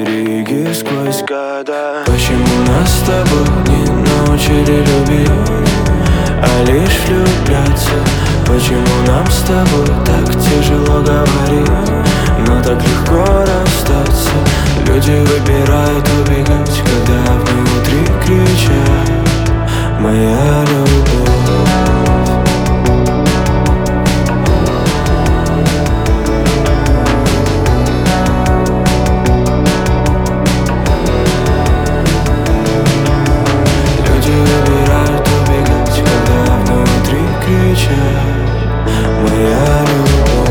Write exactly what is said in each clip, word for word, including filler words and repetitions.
береги сквозь года. Почему нас с тобой не научили любить, а лишь влюбляться? Почему нам с тобой так тяжело говорить, но так легко расстаться? Люди выбирают убегать, когда внутри кричат: моя любовь. Люди выбирают убегать, когда внутри кричат: моя любовь.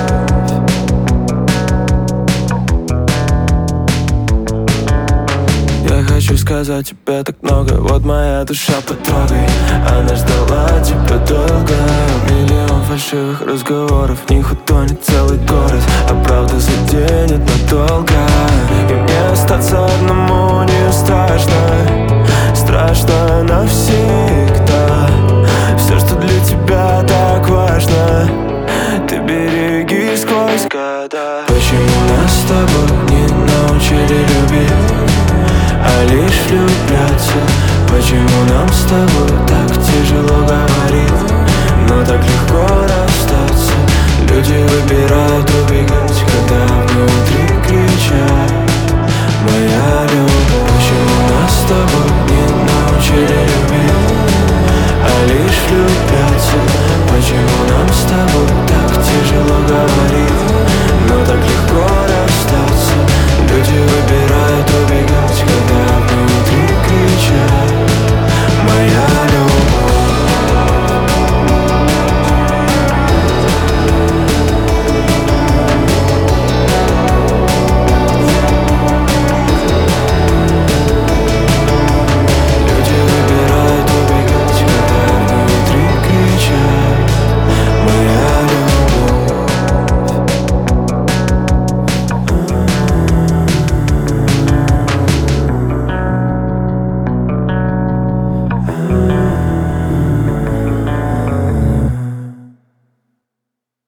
Я хочу сказать тебе так много, вот моя душа, потрогай. Она ждала тебя долго, миллион фальшивых разговоров, в них утонет целый город, а правда заденет надолго. И мне остаться одному не страшно, страшно навсегда. Все, что для тебя так важно, ты береги сквозь года. Почему нас с тобой не научили любить, а лишь влюбляться? Почему нам с тобой так тяжело говорить, но так легко расстаться? Люди выбирают убегать, когда внутри кричат: